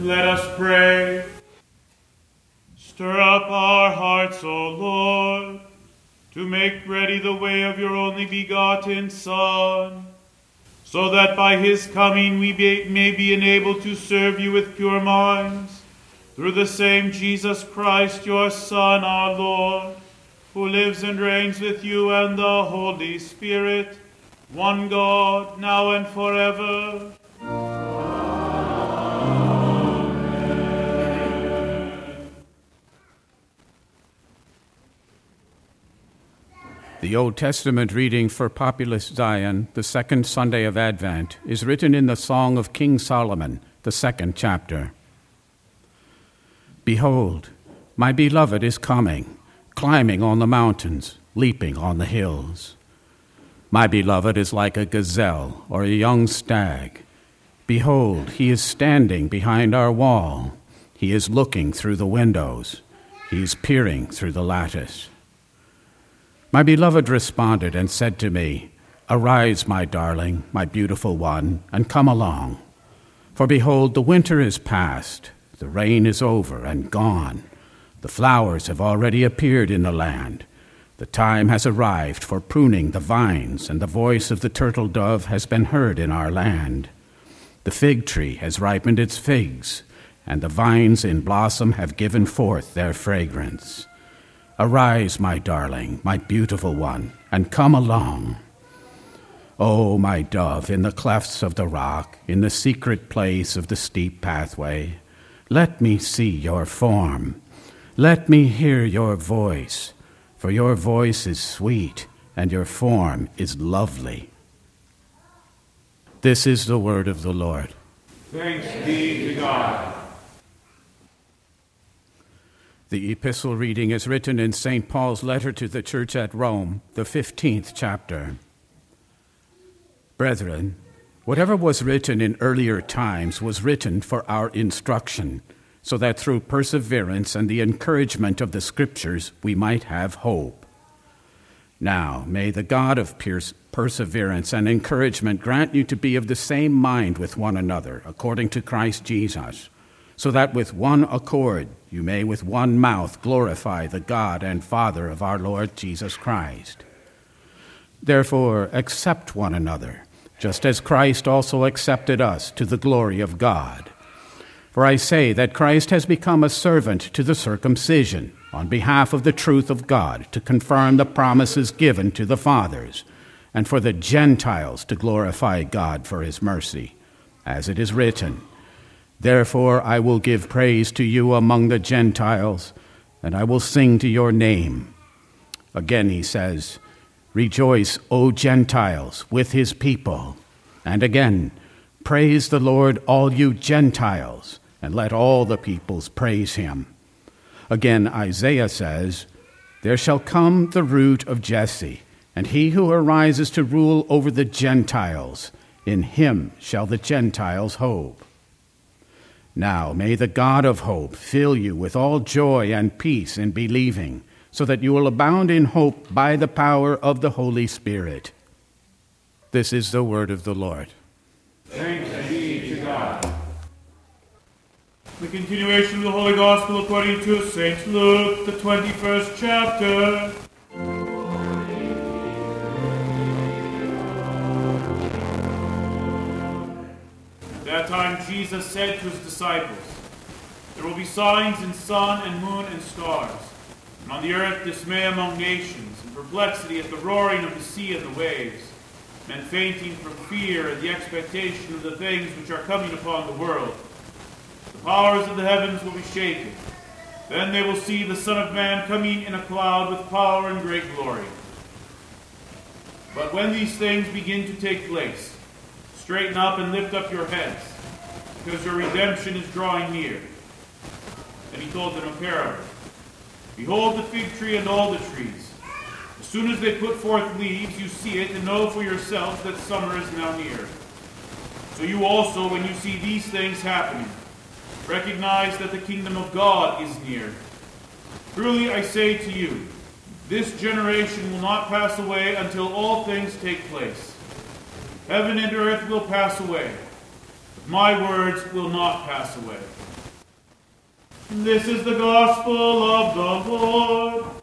Let us pray. Stir up our hearts, O Lord, to make ready the way of your only begotten Son, so that by his coming we may be enabled to serve you with pure minds, through the same Jesus Christ, your Son, our Lord, who lives and reigns with you and the Holy Spirit, one God, now and forever. The Old Testament reading for Populous Zion, the second Sunday of Advent, is written in the Song of King Solomon, the second chapter. Behold, my beloved is coming, climbing on the mountains, leaping on the hills. My beloved is like a gazelle or a young stag. Behold, he is standing behind our wall. He is looking through the windows. He is peering through the lattice. My beloved responded and said to me, Arise, my darling, my beautiful one, and come along. For behold, the winter is past, the rain is over and gone. The flowers have already appeared in the land. The time has arrived for pruning the vines, and the voice of the turtle dove has been heard in our land. The fig tree has ripened its figs, and the vines in blossom have given forth their fragrance. Arise, my darling, my beautiful one, and come along. O my dove, in the clefts of the rock, in the secret place of the steep pathway, let me see your form. Let me hear your voice, for your voice is sweet, and your form is lovely. This is the word of the Lord. Thanks be to God. The epistle reading is written in St. Paul's letter to the church at Rome, the 15th chapter. Brethren, whatever was written in earlier times was written for our instruction, so that through perseverance and the encouragement of the Scriptures we might have hope. Now, may the God of perseverance and encouragement grant you to be of the same mind with one another, according to Christ Jesus, so that with one accord you may with one mouth glorify the God and Father of our Lord Jesus Christ. Therefore, accept one another, just as Christ also accepted us to the glory of God. For I say that Christ has become a servant to the circumcision on behalf of the truth of God, to confirm the promises given to the fathers, and for the Gentiles to glorify God for his mercy, as it is written, Therefore I will give praise to you among the Gentiles, and I will sing to your name. Again he says, Rejoice, O Gentiles, with his people. And again, Praise the Lord, all you Gentiles, and let all the peoples praise him. Again Isaiah says, There shall come the root of Jesse, and he who arises to rule over the Gentiles. In him shall the Gentiles hope. Now may the God of hope fill you with all joy and peace in believing, so that you will abound in hope by the power of the Holy Spirit. This is the word of the Lord. Thanks be to God. The continuation of the Holy Gospel according to St. Luke, the 21st chapter. At that time Jesus said to his disciples, There will be signs in sun and moon and stars, and on the earth dismay among nations, and perplexity at the roaring of the sea and the waves, men fainting from fear and the expectation of the things which are coming upon the world. The powers of the heavens will be shaken. Then they will see the Son of Man coming in a cloud with power and great glory. But when these things begin to take place, straighten up and lift up your heads, because your redemption is drawing near. And he told them a parable. Behold the fig tree and all the trees. As soon as they put forth leaves, you see it, and know for yourselves that summer is now near. So you also, when you see these things happening, recognize that the kingdom of God is near. Truly I say to you, this generation will not pass away until all things take place. Heaven and earth will pass away, but my words will not pass away. This is the gospel of the Lord.